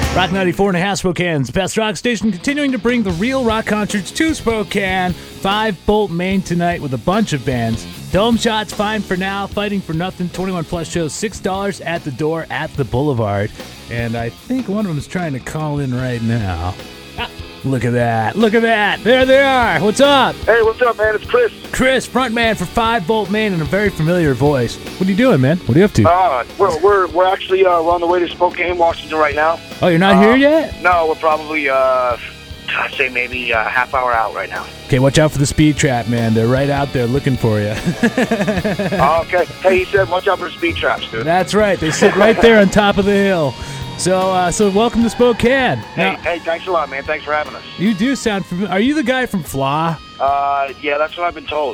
Rock 94.5 Spokane's best rock station, continuing to bring the real rock concerts to Spokane. 5 Bolt Maine tonight with a bunch of bands. Dome Shots, Fine for Now, Fighting for Nothing, 21 plus shows, $6 at the door at the Boulevard. And I think one of them is trying to call in right now. Look at that. Look at that. There they are. What's up? Hey, what's up, man? It's Chris. Chris, frontman for 5 Bolt Maine in a very familiar voice. What are you doing, man? What are you up to? We're actually we're on the way to Spokane, Washington right now. Oh, you're not here yet? No, we're probably I'd say maybe a half hour out right now. Okay, watch out for the speed trap, man. They're right out there looking for you. Okay. Hey, he said watch out for speed traps, dude. That's right. They sit right there on top of the hill. So welcome to Spokane. Hey, thanks a lot, man. Thanks for having us. You do sound familiar. Are you the guy from Flaw? Yeah, that's what I've been told.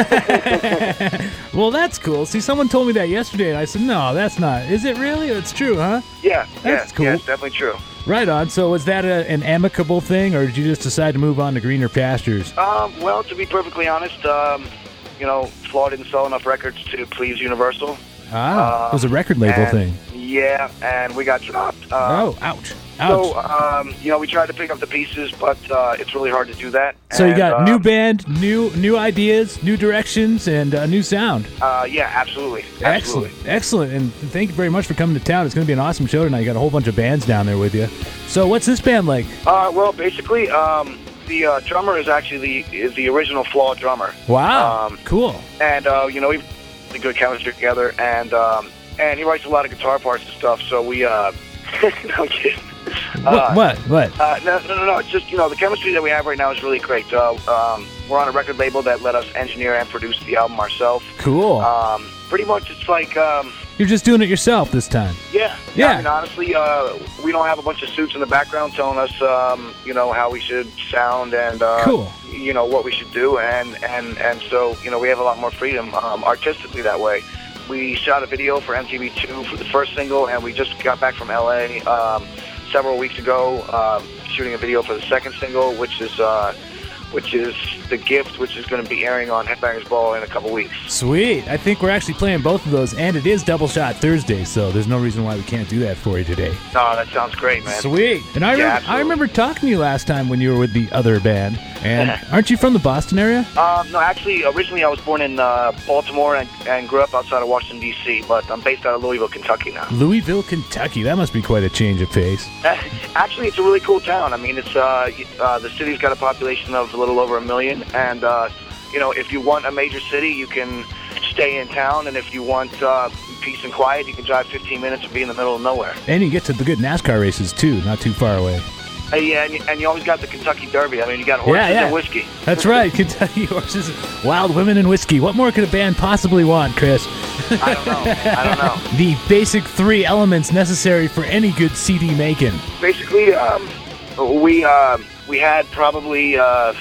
Well, that's cool. See, someone told me that yesterday, and I said, no, that's not. Is it really? It's true, huh? Yeah, that's cool. Yeah, it's definitely true. Right on. So was that an amicable thing, or did you just decide to move on to greener pastures? Well, to be perfectly honest, Flaw didn't sell enough records to please Universal. It was a record label thing. Yeah, and we got dropped. Ouch. So, we tried to pick up the pieces, but it's really hard to do that. So you got new band, new ideas, new directions, and a new sound. Yeah, absolutely. Excellent. And thank you very much for coming to town. It's going to be an awesome show tonight. You got a whole bunch of bands down there with you. So what's this band like? Well, basically, the drummer is actually the original Flaw drummer. Wow, cool. And, we've a good chemistry together, and he writes a lot of guitar parts and stuff, so we, no, I'm kidding. What? No. It's just, the chemistry that we have right now is really great. We're on a record label that let us engineer and produce the album ourselves. Cool. Pretty much it's like... You're just doing it yourself this time. Yeah. I mean, honestly, we don't have a bunch of suits in the background telling us, how we should sound and, cool. What we should do. And so, we have a lot more freedom artistically that way. We shot a video for MTV2 for the first single, and we just got back from L.A. Several weeks ago shooting a video for the second single, which is The Gift, which is going to be airing on Headbangers Ball in a couple weeks. Sweet. I think we're actually playing both of those, and it is Double Shot Thursday, so there's no reason why we can't do that for you today. No, that sounds great, man. Sweet. And I remember talking to you last time when you were with the other band, and aren't you from the Boston area? No, actually, originally I was born in Baltimore and grew up outside of Washington, D.C., but I'm based out of Louisville, Kentucky now. Louisville, Kentucky. That must be quite a change of pace. Actually, it's a really cool town. I mean, it's the city's got a population of a little over 1 million, and if you want a major city, you can stay in town, and if you want peace and quiet, you can drive 15 minutes and be in the middle of nowhere. And you get to the good NASCAR races too, not too far away. Yeah, and you always got the Kentucky Derby. I mean, you got horses and whiskey. That's right, Kentucky horses, wild women, and whiskey. What more could a band possibly want, Chris? I don't know. The basic 3 elements necessary for any good CD making. Basically, we had probably,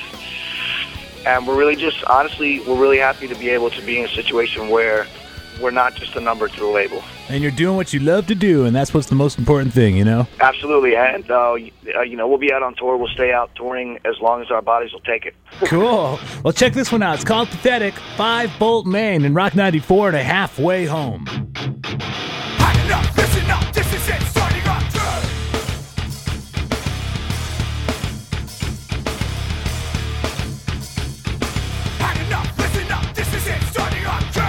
and we're really just, honestly, we're really happy to be able to be in a situation where we're not just a number to the label. And you're doing what you love to do, and that's what's the most important thing, Absolutely, and, we'll be out on tour. We'll stay out touring as long as our bodies will take it. Cool. Well, check this one out. It's called Pathetic, 5 Bolt Maine, and Rock 94 and a halfway home. Had enough, listen up, this is it, starting up good. Had enough, listen up, this is it, starting up good.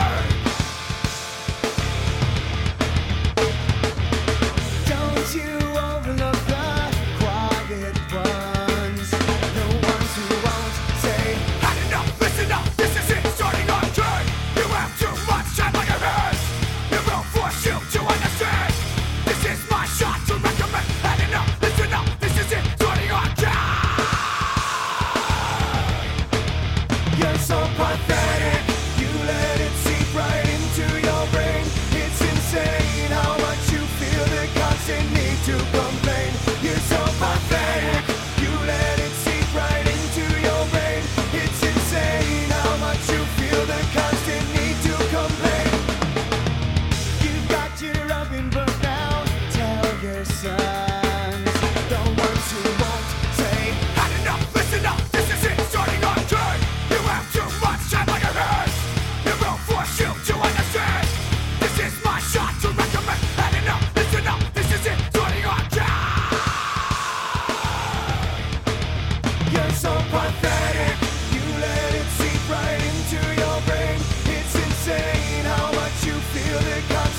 Don't you overlook the quiet ones, the ones who won't say, had enough, listen up, this is it, starting up good. You have too much time on your hands, you will force you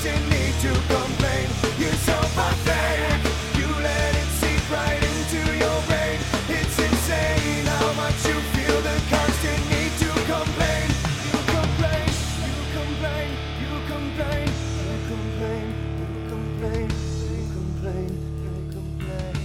constant need to complain. You're so pathetic. You let it seep right into your brain. It's insane how much you feel the constant need to complain. You complain, you complain, you complain, you complain, you complain, you complain, you complain.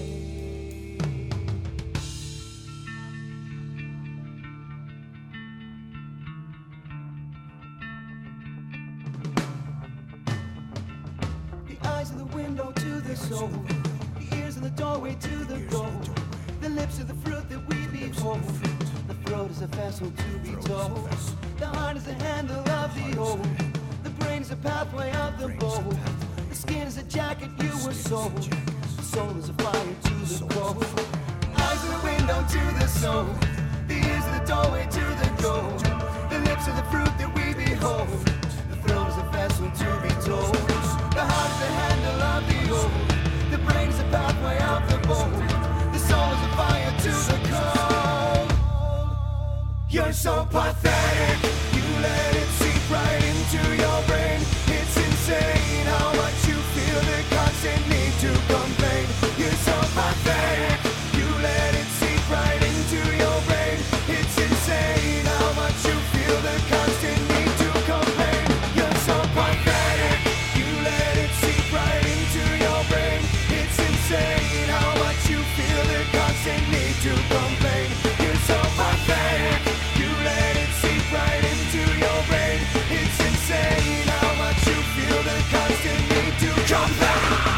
The eyes are the window to the soul. The ears are the doorway to the goal. The lips are the fruit that we behold. The throat is a vessel to be told. The heart is the handle of the old. The brain is a pathway of the bold. The skin is a jacket you were sold. The soul is a fire to the cold. Eyes are the window to the soul. The ears are the doorway to the goal. The lips are the fruit that we behold. The throat is a vessel to be told. The heart is the handle of the old. The brain is a pathway of the bold. The soul is a fire to the cold. You're so pathetic. You let it seep right into your brain. It's insane how much you feel the constant need to complain. You're so pathetic. You let it seep right into your brain. It's insane how much you feel the constant need to complain. You're so pathetic. You let it seep right into your brain. It's insane how much you feel the constant need to complain. You're so pathetic. You let it seep right into your brain. It's insane how much you feel the constant need to complain.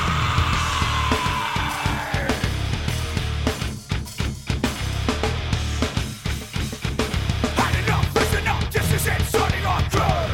Had enough, listen up, this is it, starting on good.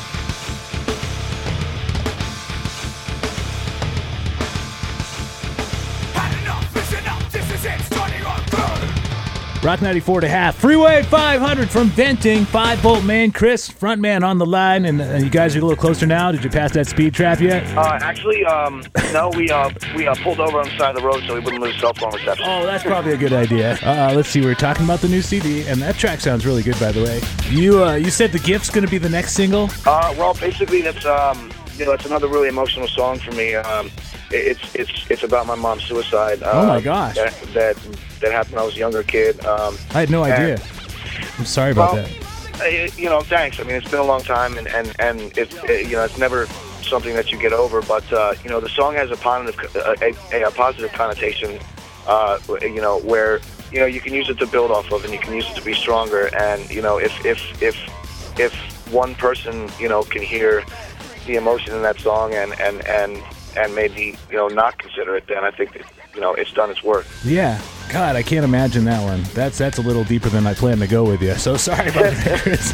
Had enough, listen up, this is it, starting on good. Rock 94.5. Freeway 500 from Venting. 5-volt main. Chris, frontman on the line. And you guys are a little closer now. Did you pass that speed trap yet? Actually, no, we pulled over on the side of the road so we wouldn't lose cell phone reception. Oh, that's probably a good idea. Let's see. We're talking about the new CD, and that track sounds really good, by the way. You said The Gift's going to be the next single? Well, basically, that's it's another really emotional song for me. It's about my mom's suicide. Oh my gosh. That happened when I was a younger kid. I had no idea. I'm sorry about that. Thanks. I mean, it's been a long time, and it's never something that you get over. But the song has a positive connotation. Where you can use it to build off of, and you can use it to be stronger. And if one person can hear the emotion in that song and maybe not consider it, then I think that it's done its work. Yeah. God, I can't imagine that one. That's a little deeper than I planned to go with you. So sorry about that, Chris.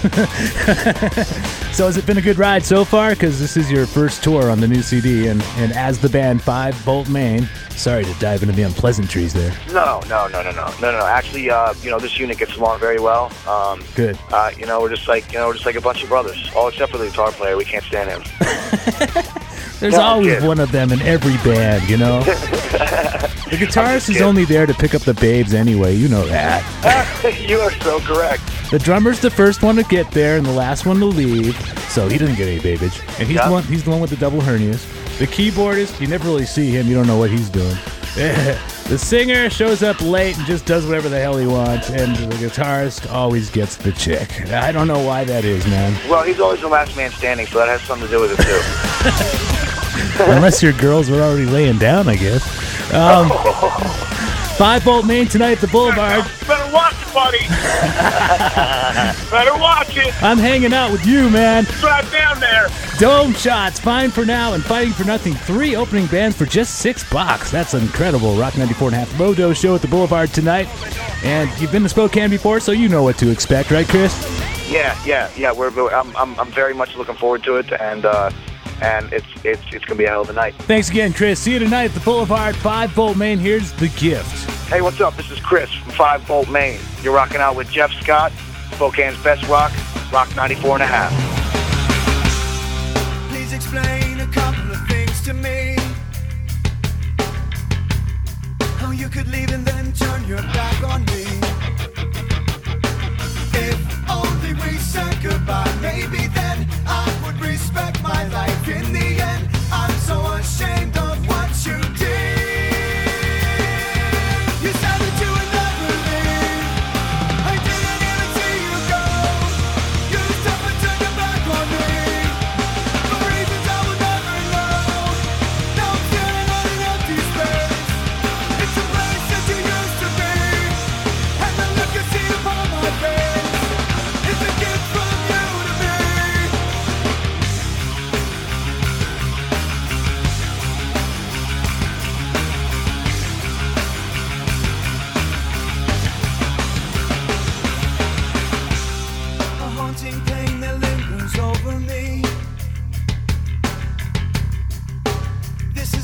So has it been a good ride so far? Because this is your first tour on the new CD, and as the band 5-volt main. Sorry to dive into the unpleasantries there. No. Actually, this unit gets along very well. Good. We're just like a bunch of brothers. All except for the guitar player. We can't stand him. There's always one of them in every band, The guitarist is only there to pick up the babes anyway, you know that. You are so correct. The drummer's the first one to get there and the last one to leave, so he doesn't get any babage. And he's the one with the double hernias. The keyboardist, you never really see him, you don't know what he's doing. The singer shows up late and just does whatever the hell he wants, and the guitarist always gets the chick. I don't know why that is, man. Well, he's always the last man standing, so that has something to do with it, too. Unless your girls were already laying down, I guess. 5-volt main tonight at the Boulevard. Better watch it, buddy. Better watch it. I'm hanging out with you, man. Drive down there. Dome Shots, Fine for Now, and Fighting for Nothing. 3 opening bands for just $6. That's incredible. Rock 94.5 Mojo show at the Boulevard tonight. And you've been to Spokane before, so you know what to expect, right, Chris? Yeah. I'm very much looking forward to it, and it's gonna be a hell of a night. Thanks again, Chris. See you tonight at the Boulevard. 5-volt main. Here's The Gift. Hey, what's up? This is Chris from 5-volt main. You're rocking out with Jeff Scott, Spokane's best rock, Rock 94.5. Please explain a couple of things to me. How you could leave and then turn your back on me. If only we said goodbye, maybe then I would respect my life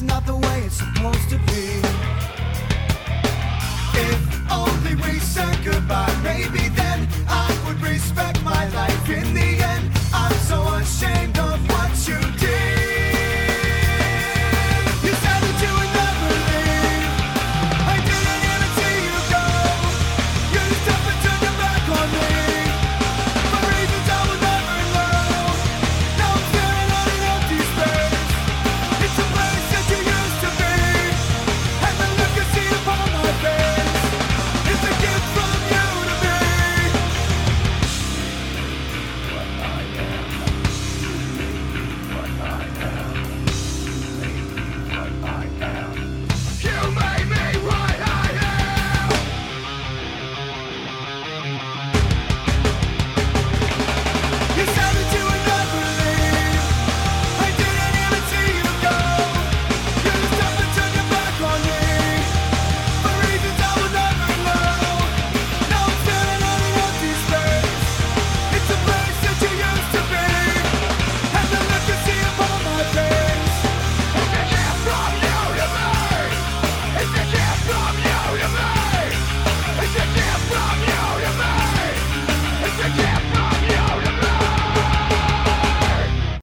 is not the way it's supposed to be. If only we said goodbye, maybe then I would respect my life. In the end, I'm so ashamed of what you did.